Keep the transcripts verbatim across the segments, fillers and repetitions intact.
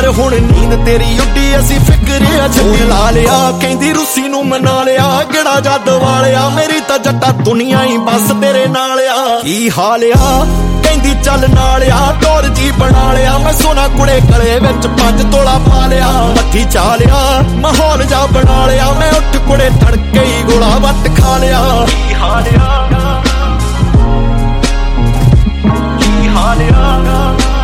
हुण नींद तेरी उड्डी असी फिक्रिया छूट ला लिया कहंदी रूसी नू मना लिया गेड़ा जद वालिया मेरी तां जट्टा दुनिया ही बस तेरे नाल आ की हाल आ कहंदी चल नाल आ टोर जी बना लिया मैं सोना कुड़े गले विच पंज तोला पा लिया मत्थी चा लिया माहौल जा बना लिया मैं उठ कुड़े तड़के ही गोला वट खा लिया की हाल आ की हाल आ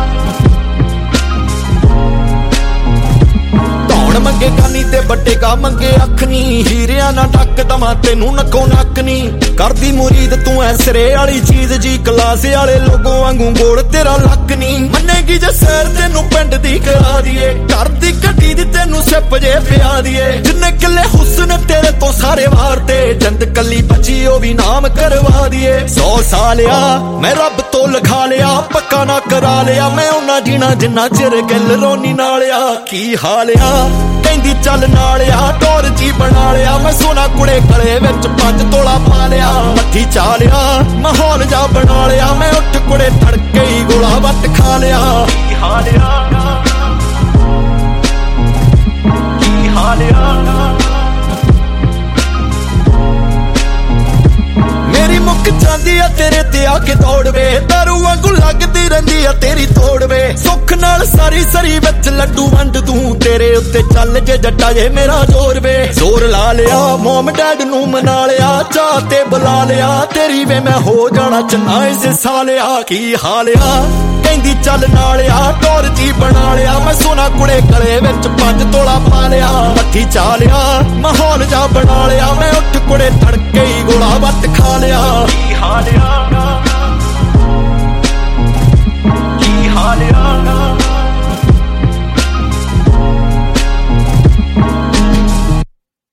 मंगे कानी ते बट्टे का मंगे अख नी हीरिया ना ढक दवा तेनू नक्को नक नी करदी मुरीद तू ऐ सिरे वाली चीज जी कलासे वाले लोगों वांगू गोल तेरा लक नी मन्नेगी जे सैर तेनू पिंड दी करा दिए घर दी गड्डी दी तेनू सिप जे पिया दिए जिन्ने किले हुस्न तेरे तो सारे वार ते जिंद कली बची ओ भी नाम करवा दिए सौ साल आ मैं रब तो लिखा लिया पक्का ना करा लिया मैं उन्ना जीना जिन्ना चिर गिल रोनी नाल आ की हाल आ कहंदी चल नाल आ टोर जी बना लिया मैं सोना कुड़े गले विच पंज तोला पा लिया मत्थी चा लिया माहौल जा बना लिया मैं उठ कुड़े तड़के ही गोला वट खा लिया की हाल आ की हाल आ मेरी मुक जांदी आ तेरे ते आके दौड़ वे दारू वांगू लगदी रहिंदी आ तेरी तोड़ वे सुख नाल सारी सरी विच लड्डू वंड तू तेरे उत्ते चल जे जट्टा जे मेरा जोर वे जोर ला लिया मोम डैड नू मना लिया चाह ते बुला लिया तेरी वे मैं हो जाना चन्ना इस सालिया की हाल आ कहंदी चल नाल आ टोर जी बना लिया मैं सोना कुड़े गले विच पंज तोला पा लिया मत्थी चा लिया माहौल जा बना लिया मैं उठ कुड़े तड़के ही गोला वट खा लिया की हाल आ